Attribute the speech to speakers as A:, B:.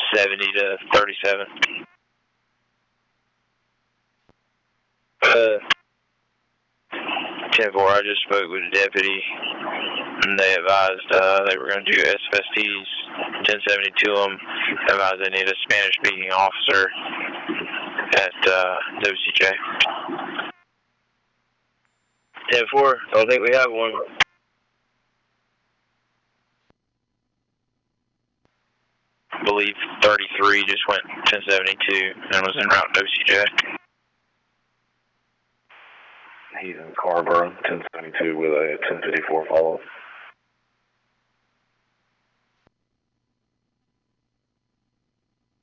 A: 70 to 37. 10-4, I just spoke with a deputy, and they advised they were going to do SFSTs. 1070 to them, advised they need a Spanish-speaking officer at WCJ. 10-4, don't think we have one. I believe 33 just went 1072 and was en route to WCJ.
B: He's in Scarborough, 1072 with a 1054 follow-up.